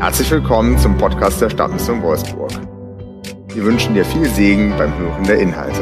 Herzlich willkommen zum Podcast der Stadtmission Wolfsburg. Wir wünschen dir viel Segen beim Hören der Inhalte.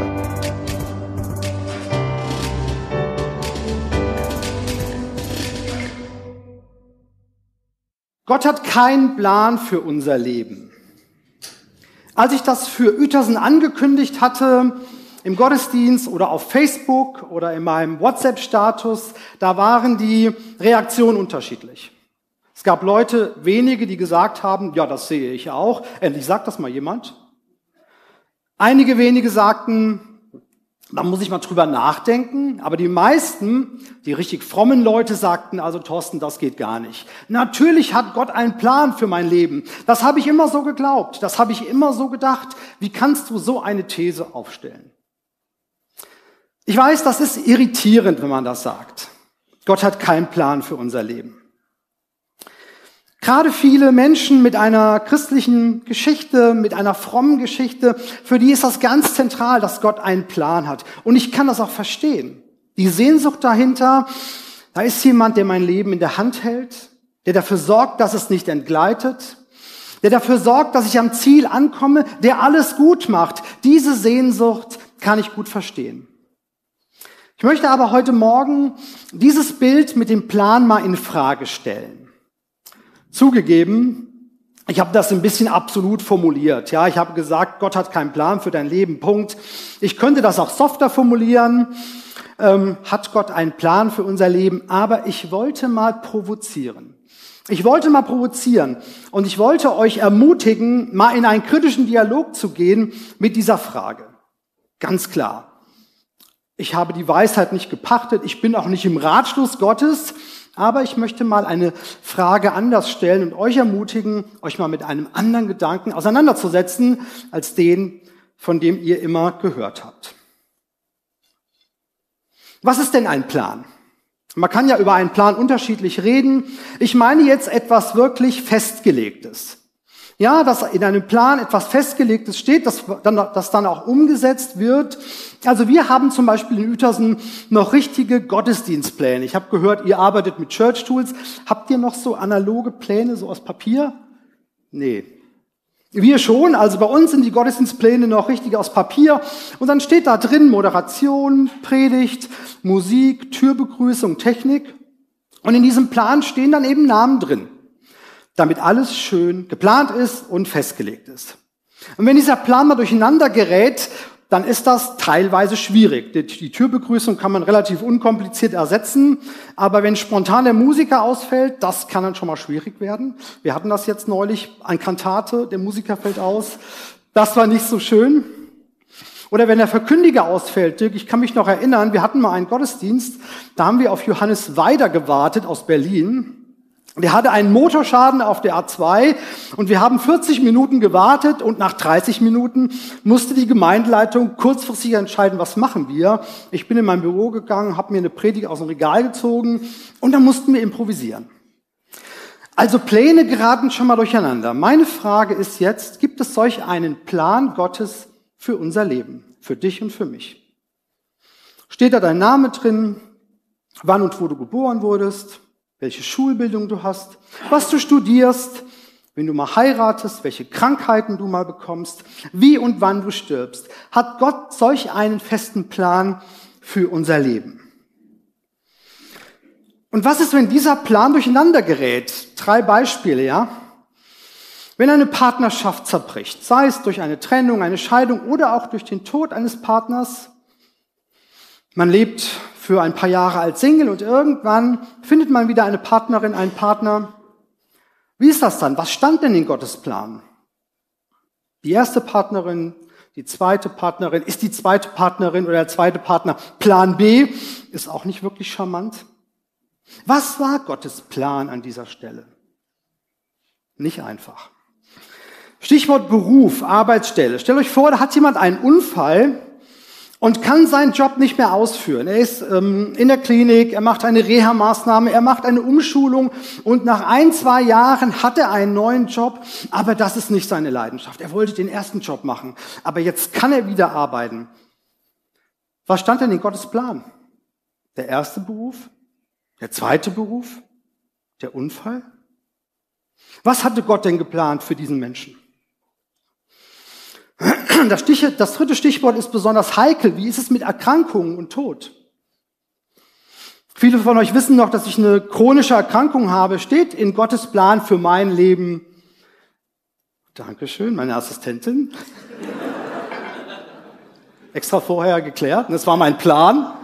Gott hat keinen Plan für unser Leben. Als ich das für Uetersen angekündigt hatte, im Gottesdienst oder auf Facebook oder in meinem WhatsApp-Status, da waren die Reaktionen unterschiedlich. Es gab wenige, die gesagt haben, ja, das sehe ich auch. Endlich sagt das mal jemand. Einige wenige sagten, da muss ich mal drüber nachdenken. Aber die meisten, die richtig frommen Leute, sagten, also Thorsten, das geht gar nicht. Natürlich hat Gott einen Plan für mein Leben. Das habe ich immer so geglaubt. Das habe ich immer so gedacht. Wie kannst du so eine These aufstellen? Ich weiß, das ist irritierend, wenn man das sagt. Gott hat keinen Plan für unser Leben. Gerade viele Menschen mit einer christlichen Geschichte, mit einer frommen Geschichte, für die ist das ganz zentral, dass Gott einen Plan hat. Und ich kann das auch verstehen. Die Sehnsucht dahinter, da ist jemand, der mein Leben in der Hand hält, der dafür sorgt, dass es nicht entgleitet, der dafür sorgt, dass ich am Ziel ankomme, der alles gut macht. Diese Sehnsucht kann ich gut verstehen. Ich möchte aber heute Morgen dieses Bild mit dem Plan mal in Frage stellen. Zugegeben, ich habe das ein bisschen absolut formuliert. Ja, ich habe gesagt, Gott hat keinen Plan für dein Leben, Punkt. Ich könnte das auch softer formulieren. Hat Gott einen Plan für unser Leben? Aber ich wollte mal provozieren. Und ich wollte euch ermutigen, mal in einen kritischen Dialog zu gehen mit dieser Frage. Ganz klar. Ich habe die Weisheit nicht gepachtet. Ich bin auch nicht im Ratschluss Gottes. Aber ich möchte mal eine Frage anders stellen und euch ermutigen, euch mal mit einem anderen Gedanken auseinanderzusetzen, als den, von dem ihr immer gehört habt. Was ist denn ein Plan? Man kann ja über einen Plan unterschiedlich reden. Ich meine jetzt etwas wirklich Festgelegtes. Ja, dass in einem Plan etwas Festgelegtes steht, das dann auch umgesetzt wird. Also wir haben zum Beispiel in Uetersen noch richtige Gottesdienstpläne. Ich habe gehört, ihr arbeitet mit Church Tools. Habt ihr noch so analoge Pläne, so aus Papier? Nee. Wir schon, also bei uns sind die Gottesdienstpläne noch richtig aus Papier. Und dann steht da drin Moderation, Predigt, Musik, Türbegrüßung, Technik. Und in diesem Plan stehen dann eben Namen drin, damit alles schön geplant ist und festgelegt ist. Und wenn dieser Plan mal durcheinander gerät, dann ist das teilweise schwierig. Die Türbegrüßung kann man relativ unkompliziert ersetzen, aber wenn spontan der Musiker ausfällt, das kann dann schon mal schwierig werden. Wir hatten das jetzt neulich, ein Kantate, der Musiker fällt aus. Das war nicht so schön. Oder wenn der Verkündiger ausfällt, Dirk, ich kann mich noch erinnern, wir hatten mal einen Gottesdienst, da haben wir auf Johannes Weider gewartet aus Berlin. Der hatte einen Motorschaden auf der A2 und wir haben 40 Minuten gewartet und nach 30 Minuten musste die Gemeindeleitung kurzfristig entscheiden, was machen wir. Ich bin in mein Büro gegangen, habe mir eine Predigt aus dem Regal gezogen und dann mussten wir improvisieren. Also Pläne geraten schon mal durcheinander. Meine Frage ist jetzt, gibt es solch einen Plan Gottes für unser Leben, für dich und für mich? Steht da dein Name drin, wann und wo du geboren wurdest, welche Schulbildung du hast, was du studierst, wenn du mal heiratest, welche Krankheiten du mal bekommst, wie und wann du stirbst? Hat Gott solch einen festen Plan für unser Leben? Und was ist, wenn dieser Plan durcheinander gerät? 3 Beispiele, ja? Wenn eine Partnerschaft zerbricht, sei es durch eine Trennung, eine Scheidung oder auch durch den Tod eines Partners, man lebt für ein paar Jahre als Single und irgendwann findet man wieder eine Partnerin, einen Partner. Wie ist das dann? Was stand denn in Gottes Plan? Die erste Partnerin, die zweite Partnerin, ist die zweite Partnerin oder der zweite Partner Plan B? Ist auch nicht wirklich charmant. Was war Gottes Plan an dieser Stelle? Nicht einfach. Stichwort Beruf, Arbeitsstelle. Stellt euch vor, da hat jemand einen Unfall und kann seinen Job nicht mehr ausführen. Er ist in der Klinik, er macht eine Reha-Maßnahme, er macht eine Umschulung und nach 1-2 Jahren hat er einen neuen Job, aber das ist nicht seine Leidenschaft. Er wollte den ersten Job machen, aber jetzt kann er wieder arbeiten. Was stand denn in Gottes Plan? Der erste Beruf? Der zweite Beruf? Der Unfall? Was hatte Gott denn geplant für diesen Menschen? Das dritte Stichwort ist besonders heikel. Wie ist es mit Erkrankungen und Tod? Viele von euch wissen noch, dass ich eine chronische Erkrankung habe. Steht in Gottes Plan für mein Leben. Dankeschön, meine Assistentin. Extra vorher geklärt. Das war mein Plan.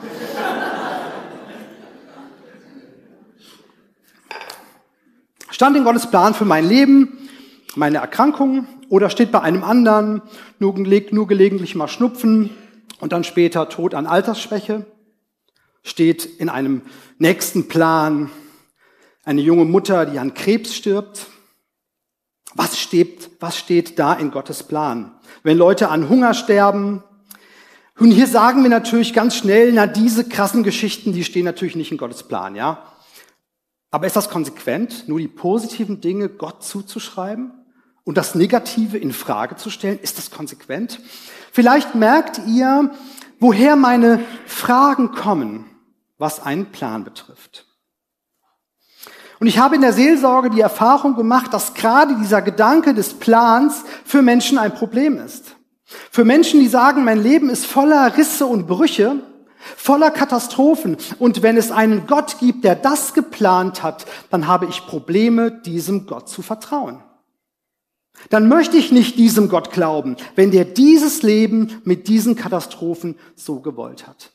Stand in Gottes Plan für mein Leben, meine Erkrankung, oder steht bei einem anderen nur gelegentlich mal Schnupfen und dann später Tod an Altersschwäche? Steht in einem nächsten Plan eine junge Mutter, die an Krebs stirbt? Was steht da in Gottes Plan? Wenn Leute an Hunger sterben? Und hier sagen wir natürlich ganz schnell, diese krassen Geschichten, die stehen natürlich nicht in Gottes Plan, ja? Aber ist das konsequent, nur die positiven Dinge Gott zuzuschreiben und das Negative in Frage zu stellen? Ist das konsequent? Vielleicht merkt ihr, woher meine Fragen kommen, was einen Plan betrifft. Und ich habe in der Seelsorge die Erfahrung gemacht, dass gerade dieser Gedanke des Plans für Menschen ein Problem ist. Für Menschen, die sagen, mein Leben ist voller Risse und Brüche, voller Katastrophen. Und wenn es einen Gott gibt, der das geplant hat, dann habe ich Probleme, diesem Gott zu vertrauen. Dann möchte ich nicht diesem Gott glauben, wenn der dieses Leben mit diesen Katastrophen so gewollt hat.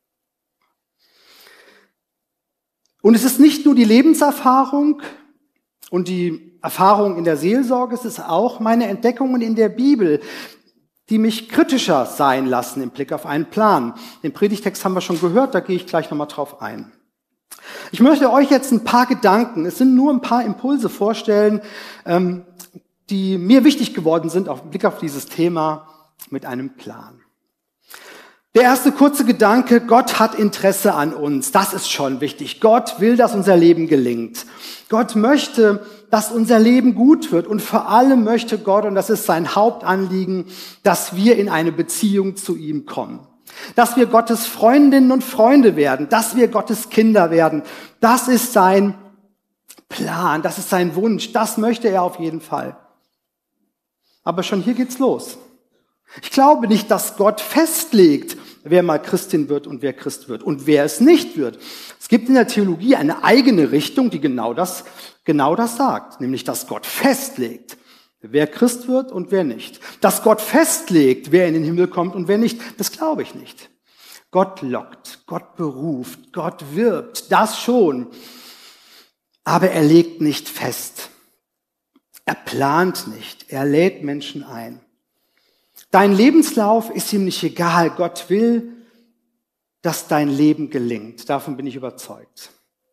Und es ist nicht nur die Lebenserfahrung und die Erfahrung in der Seelsorge, es ist auch meine Entdeckungen in der Bibel, die mich kritischer sein lassen im Blick auf einen Plan. Den Predigtext haben wir schon gehört, da gehe ich gleich nochmal drauf ein. Ich möchte euch jetzt ein paar Gedanken, es sind nur ein paar Impulse vorstellen, die mir wichtig geworden sind, im Blick auf dieses Thema mit einem Plan. Der erste kurze Gedanke, Gott hat Interesse an uns. Das ist schon wichtig. Gott will, dass unser Leben gelingt. Gott möchte, dass unser Leben gut wird. Und vor allem möchte Gott, und das ist sein Hauptanliegen, dass wir in eine Beziehung zu ihm kommen. Dass wir Gottes Freundinnen und Freunde werden. Dass wir Gottes Kinder werden. Das ist sein Plan. Das ist sein Wunsch. Das möchte er auf jeden Fall. Aber schon hier geht's los. Ich glaube nicht, dass Gott festlegt, wer mal Christin wird und wer Christ wird und wer es nicht wird. Es gibt in der Theologie eine eigene Richtung, die genau das sagt, nämlich dass Gott festlegt, wer Christ wird und wer nicht. Dass Gott festlegt, wer in den Himmel kommt und wer nicht, das glaube ich nicht. Gott lockt, Gott beruft, Gott wirbt, das schon. Aber er legt nicht fest. Er plant nicht, er lädt Menschen ein. Dein Lebenslauf ist ihm nicht egal. Gott will, dass dein Leben gelingt. Davon bin ich überzeugt.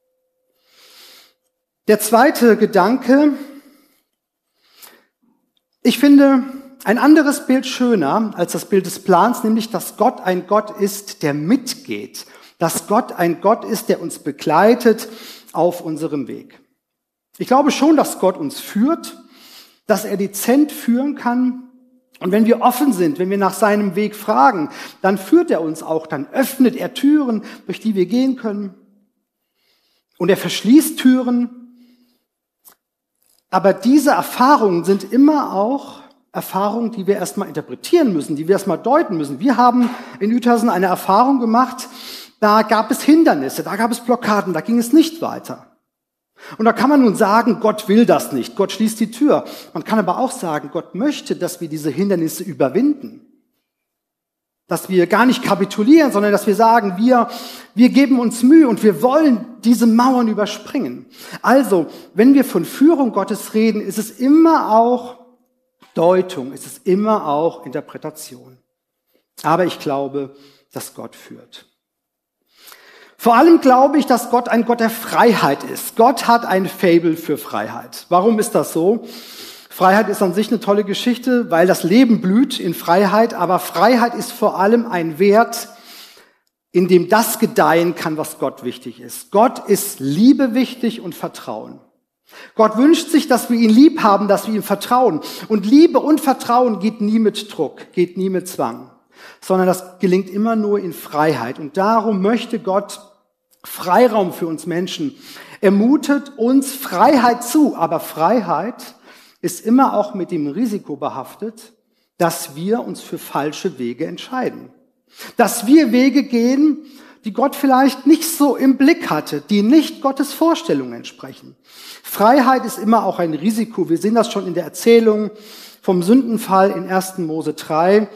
Der zweite Gedanke. Ich finde ein anderes Bild schöner als das Bild des Plans, nämlich, dass Gott ein Gott ist, der mitgeht. Dass Gott ein Gott ist, der uns begleitet auf unserem Weg. Ich glaube schon, dass Gott uns führt, dass er dezent führen kann. Und wenn wir offen sind, wenn wir nach seinem Weg fragen, dann führt er uns auch, dann öffnet er Türen, durch die wir gehen können. Und er verschließt Türen. Aber diese Erfahrungen sind immer auch Erfahrungen, die wir erstmal interpretieren müssen, die wir erstmal deuten müssen. Wir haben in Uetersen eine Erfahrung gemacht, da gab es Hindernisse, da gab es Blockaden, da ging es nicht weiter. Und da kann man nun sagen, Gott will das nicht, Gott schließt die Tür. Man kann aber auch sagen, Gott möchte, dass wir diese Hindernisse überwinden. Dass wir gar nicht kapitulieren, sondern dass wir sagen, wir geben uns Mühe und wir wollen diese Mauern überspringen. Also, wenn wir von Führung Gottes reden, ist es immer auch Deutung, ist es immer auch Interpretation. Aber ich glaube, dass Gott führt. Vor allem glaube ich, dass Gott ein Gott der Freiheit ist. Gott hat ein Faible für Freiheit. Warum ist das so? Freiheit ist an sich eine tolle Geschichte, weil das Leben blüht in Freiheit, aber Freiheit ist vor allem ein Wert, in dem das gedeihen kann, was Gott wichtig ist. Gott ist Liebe wichtig und Vertrauen. Gott wünscht sich, dass wir ihn lieb haben, dass wir ihm vertrauen. Und Liebe und Vertrauen geht nie mit Druck, geht nie mit Zwang, sondern das gelingt immer nur in Freiheit. Und darum möchte Gott Freiraum für uns Menschen. Er mutet uns Freiheit zu, aber Freiheit ist immer auch mit dem Risiko behaftet, dass wir uns für falsche Wege entscheiden. Dass wir Wege gehen, die Gott vielleicht nicht so im Blick hatte, die nicht Gottes Vorstellungen entsprechen. Freiheit ist immer auch ein Risiko. Wir sehen das schon in der Erzählung vom Sündenfall in 1. Mose 3.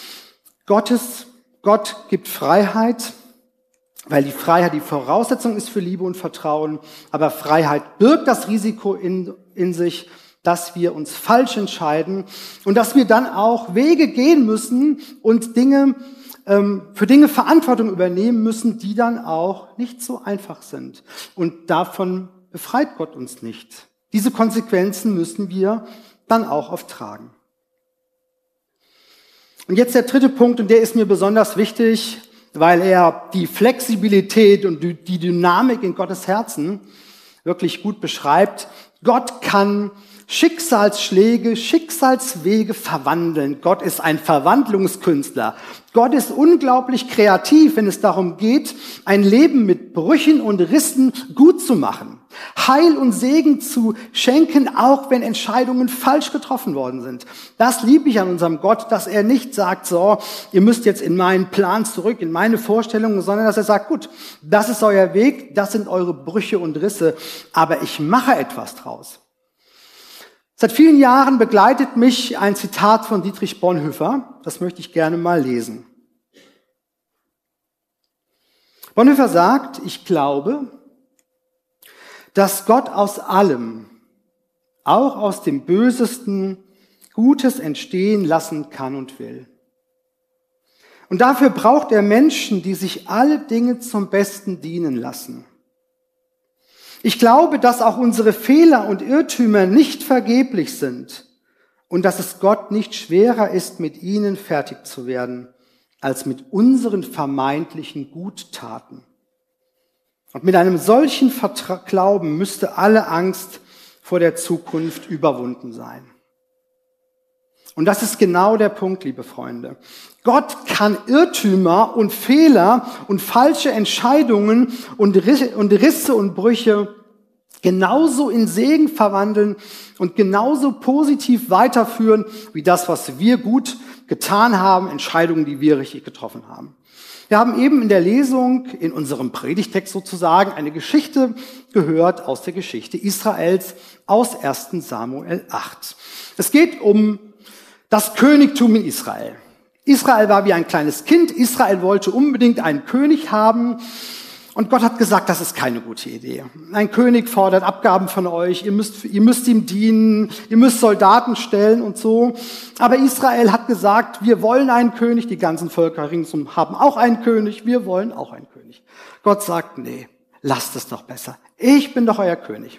Gott gibt Freiheit, weil die Freiheit die Voraussetzung ist für Liebe und Vertrauen. Aber Freiheit birgt das Risiko in sich, dass wir uns falsch entscheiden und dass wir dann auch Wege gehen müssen und für Dinge Verantwortung übernehmen müssen, die dann auch nicht so einfach sind. Und davon befreit Gott uns nicht. Diese Konsequenzen müssen wir dann auch oft tragen. Und jetzt der dritte Punkt, und der ist mir besonders wichtig, weil er die Flexibilität und die Dynamik in Gottes Herzen wirklich gut beschreibt. Gott kann Schicksalsschläge, Schicksalswege verwandeln. Gott ist ein Verwandlungskünstler. Gott ist unglaublich kreativ, wenn es darum geht, ein Leben mit Brüchen und Rissen gut zu machen. Heil und Segen zu schenken, auch wenn Entscheidungen falsch getroffen worden sind. Das liebe ich an unserem Gott, dass er nicht sagt, so, ihr müsst jetzt in meinen Plan zurück, in meine Vorstellungen, sondern dass er sagt, gut, das ist euer Weg, das sind eure Brüche und Risse, aber ich mache etwas draus. Seit vielen Jahren begleitet mich ein Zitat von Dietrich Bonhoeffer. Das möchte ich gerne mal lesen. Bonhoeffer sagt, ich glaube, dass Gott aus allem, auch aus dem Bösesten, Gutes entstehen lassen kann und will. Und dafür braucht er Menschen, die sich alle Dinge zum Besten dienen lassen. Ich glaube, dass auch unsere Fehler und Irrtümer nicht vergeblich sind und dass es Gott nicht schwerer ist, mit ihnen fertig zu werden, als mit unseren vermeintlichen Guttaten. Und mit einem solchen Glauben müsste alle Angst vor der Zukunft überwunden sein. Und das ist genau der Punkt, liebe Freunde. Gott kann Irrtümer und Fehler und falsche Entscheidungen und Risse und Brüche genauso in Segen verwandeln und genauso positiv weiterführen, wie das, was wir gut getan haben, Entscheidungen, die wir richtig getroffen haben. Wir haben eben in der Lesung, in unserem Predigtext sozusagen, eine Geschichte gehört aus der Geschichte Israels aus 1. Samuel 8. Es geht um das Königtum in Israel. Israel war wie ein kleines Kind. Israel wollte unbedingt einen König haben. Und Gott hat gesagt, das ist keine gute Idee. Ein König fordert Abgaben von euch. Ihr müsst ihm dienen. Ihr müsst Soldaten stellen und so. Aber Israel hat gesagt, wir wollen einen König. Die ganzen Völker ringsum haben auch einen König. Wir wollen auch einen König. Gott sagt, nee, lasst es doch besser. Ich bin doch euer König.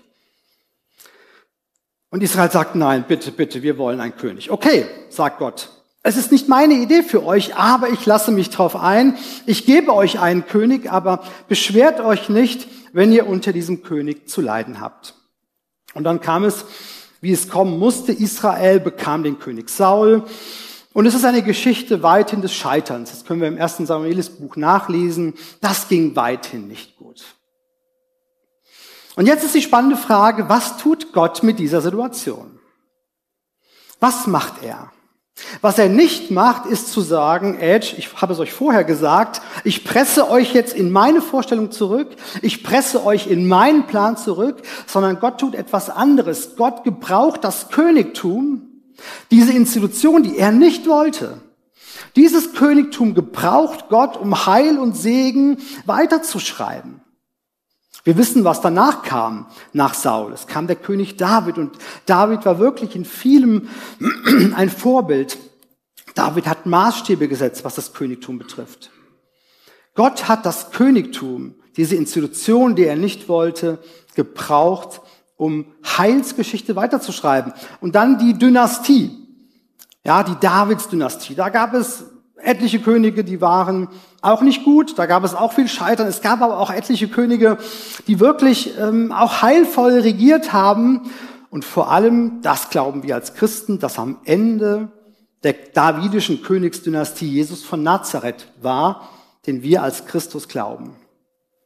Und Israel sagt, nein, bitte, bitte, wir wollen einen König. Okay, sagt Gott. Es ist nicht meine Idee für euch, aber ich lasse mich drauf ein. Ich gebe euch einen König, aber beschwert euch nicht, wenn ihr unter diesem König zu leiden habt. Und dann kam es, wie es kommen musste. Israel bekam den König Saul. Und es ist eine Geschichte weithin des Scheiterns. Das können wir im 1. Samuelis-Buch nachlesen. Das ging weithin nicht gut. Und jetzt ist die spannende Frage, was tut Gott mit dieser Situation? Was macht er? Was er nicht macht, ist zu sagen, ich habe es euch vorher gesagt, ich presse euch jetzt in meine Vorstellung zurück, ich presse euch in meinen Plan zurück, sondern Gott tut etwas anderes. Gott gebraucht das Königtum, diese Institution, die er nicht wollte. Dieses Königtum gebraucht Gott, um Heil und Segen weiterzuschreiben. Wir wissen, was danach kam, nach Saul. Es kam der König David und David war wirklich in vielem ein Vorbild. David hat Maßstäbe gesetzt, was das Königtum betrifft. Gott hat das Königtum, diese Institution, die er nicht wollte, gebraucht, um Heilsgeschichte weiterzuschreiben. Und dann die Dynastie, die Davids-Dynastie. Da gab es etliche Könige, die waren auch nicht gut, da gab es auch viel Scheitern. Es gab aber auch etliche Könige, die wirklich auch heilvoll regiert haben. Und vor allem, das glauben wir als Christen, dass am Ende der davidischen Königsdynastie Jesus von Nazareth war, den wir als Christus glauben.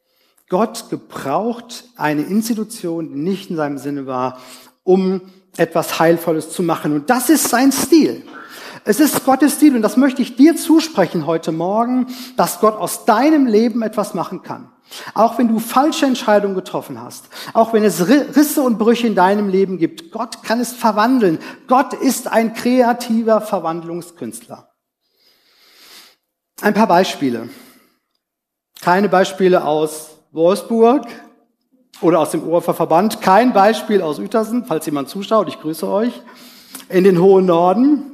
Gott gebraucht eine Institution, die nicht in seinem Sinne war, um etwas Heilvolles zu machen. Und das ist sein Stil. Es ist Gottes Stil und das möchte ich dir zusprechen heute Morgen, dass Gott aus deinem Leben etwas machen kann. Auch wenn du falsche Entscheidungen getroffen hast, auch wenn es Risse und Brüche in deinem Leben gibt, Gott kann es verwandeln. Gott ist ein kreativer Verwandlungskünstler. Ein paar Beispiele. Keine Beispiele aus Wolfsburg oder aus dem Oberhofer Verband, kein Beispiel aus Uetersen, falls jemand zuschaut, ich grüße euch, in den hohen Norden.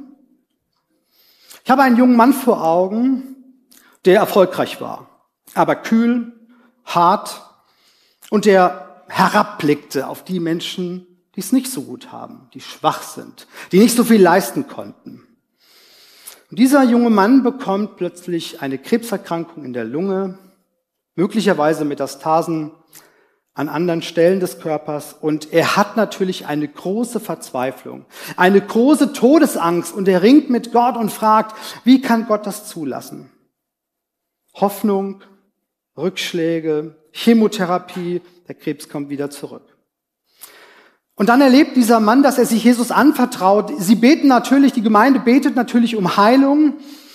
Ich habe einen jungen Mann vor Augen, der erfolgreich war, aber kühl, hart und der herabblickte auf die Menschen, die es nicht so gut haben, die schwach sind, die nicht so viel leisten konnten. Und dieser junge Mann bekommt plötzlich eine Krebserkrankung in der Lunge, möglicherweise Metastasen an anderen Stellen des Körpers und er hat natürlich eine große Verzweiflung, eine große Todesangst und er ringt mit Gott und fragt, wie kann Gott das zulassen? Hoffnung, Rückschläge, Chemotherapie, der Krebs kommt wieder zurück. Und dann erlebt dieser Mann, dass er sich Jesus anvertraut. Sie beten natürlich, die Gemeinde betet natürlich um Heilung,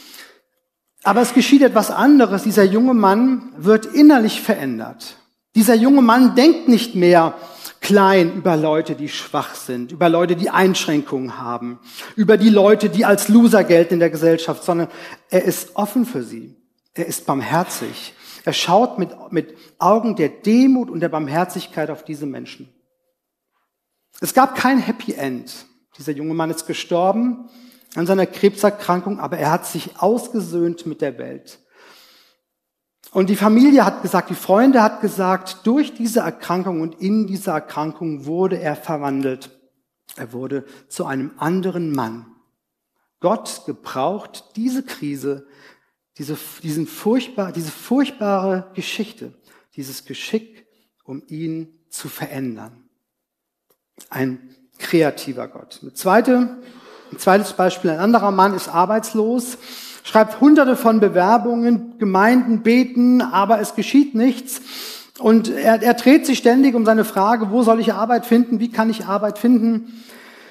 aber es geschieht etwas anderes. Dieser junge Mann wird innerlich verändert. Dieser junge Mann denkt nicht mehr klein über Leute, die schwach sind, über Leute, die Einschränkungen haben, über die Leute, die als Loser gelten in der Gesellschaft, sondern er ist offen für sie. Er ist barmherzig. Er schaut mit Augen der Demut und der Barmherzigkeit auf diese Menschen. Es gab kein Happy End. Dieser junge Mann ist gestorben an seiner Krebserkrankung, aber er hat sich ausgesöhnt mit der Welt. Und die Familie hat gesagt, die Freunde hat gesagt, durch diese Erkrankung und in dieser Erkrankung wurde er verwandelt. Er wurde zu einem anderen Mann. Gott gebraucht diese Krise, diese furchtbare Geschichte, dieses Geschick, um ihn zu verändern. Ein kreativer Gott. Ein zweites Beispiel, ein anderer Mann ist arbeitslos, schreibt hunderte von Bewerbungen, Gemeinden beten, aber es geschieht nichts. Und er dreht sich ständig um seine Frage, wo soll ich Arbeit finden, wie kann ich Arbeit finden?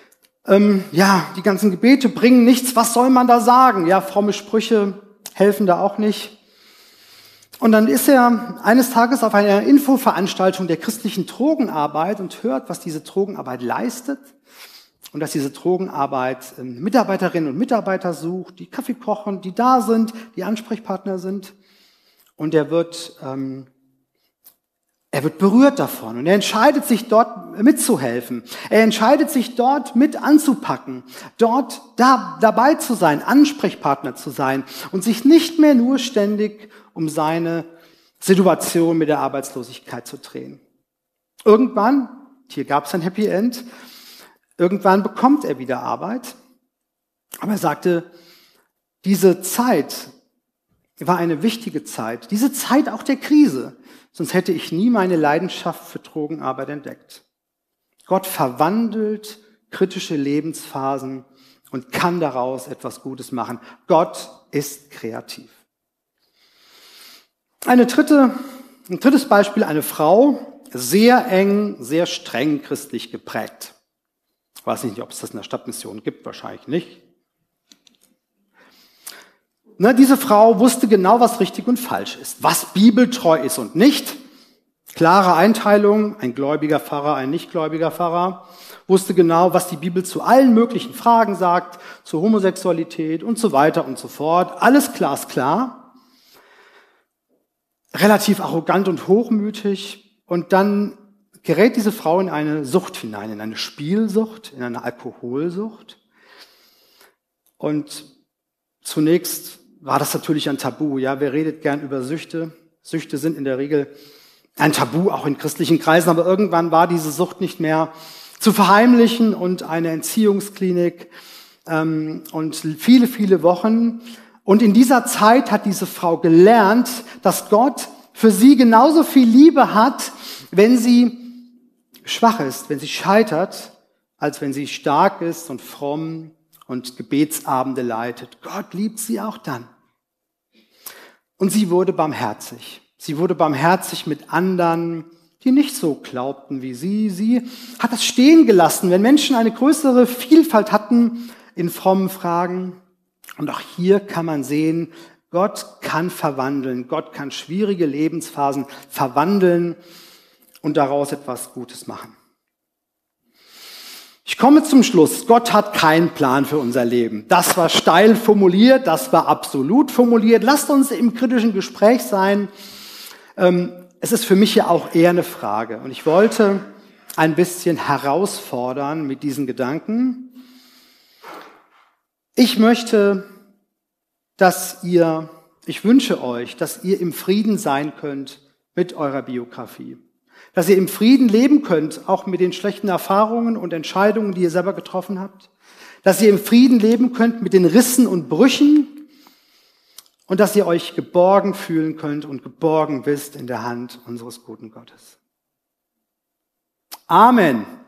Die ganzen Gebete bringen nichts, was soll man da sagen? Ja, fromme Sprüche helfen da auch nicht. Und dann ist er eines Tages auf einer Infoveranstaltung der christlichen Drogenarbeit und hört, was diese Drogenarbeit leistet. Und dass diese Drogenarbeit Mitarbeiterinnen und Mitarbeiter sucht, die Kaffee kochen, die da sind, die Ansprechpartner sind. Und er wird berührt davon und er entscheidet sich dort mitzuhelfen. Er entscheidet sich dort mit anzupacken, dort dabei zu sein, Ansprechpartner zu sein und sich nicht mehr nur ständig um seine Situation mit der Arbeitslosigkeit zu drehen. Irgendwann, hier gab es ein Happy End, irgendwann bekommt er wieder Arbeit, aber er sagte, diese Zeit war eine wichtige Zeit, diese Zeit auch der Krise, sonst hätte ich nie meine Leidenschaft für Drogenarbeit entdeckt. Gott verwandelt kritische Lebensphasen und kann daraus etwas Gutes machen. Gott ist kreativ. Ein drittes Beispiel, eine Frau, sehr eng, sehr streng christlich geprägt. Ich weiß nicht, ob es das in der Stadtmission gibt, wahrscheinlich nicht. Diese Frau wusste genau, was richtig und falsch ist, was bibeltreu ist und nicht. Klare Einteilung, ein gläubiger Pfarrer, ein nichtgläubiger Pfarrer, wusste genau, was die Bibel zu allen möglichen Fragen sagt, zur Homosexualität und so weiter und so fort. Alles glasklar. Relativ arrogant und hochmütig. Und dann gerät diese Frau in eine Sucht hinein, in eine Spielsucht, in eine Alkoholsucht. Und zunächst war das natürlich ein Tabu. Ja, wer redet gern über Süchte? Süchte sind in der Regel ein Tabu, auch in christlichen Kreisen. Aber irgendwann war diese Sucht nicht mehr zu verheimlichen und eine Entziehungsklinik und viele, viele Wochen. Und in dieser Zeit hat diese Frau gelernt, dass Gott für sie genauso viel Liebe hat, wenn sie schwach ist, wenn sie scheitert, als wenn sie stark ist und fromm und Gebetsabende leitet. Gott liebt sie auch dann. Und sie wurde barmherzig. Sie wurde barmherzig mit anderen, die nicht so glaubten wie sie. Sie hat es stehen gelassen, wenn Menschen eine größere Vielfalt hatten in frommen Fragen. Und auch hier kann man sehen, Gott kann verwandeln. Gott kann schwierige Lebensphasen verwandeln und daraus etwas Gutes machen. Ich komme zum Schluss. Gott hat keinen Plan für unser Leben. Das war steil formuliert, das war absolut formuliert. Lasst uns im kritischen Gespräch sein. Es ist für mich ja auch eher eine Frage. Und ich wollte ein bisschen herausfordern mit diesen Gedanken. Ich wünsche euch, dass ihr im Frieden sein könnt mit eurer Biografie. Dass ihr im Frieden leben könnt, auch mit den schlechten Erfahrungen und Entscheidungen, die ihr selber getroffen habt. Dass ihr im Frieden leben könnt mit den Rissen und Brüchen. Und dass ihr euch geborgen fühlen könnt und geborgen wisst in der Hand unseres guten Gottes. Amen.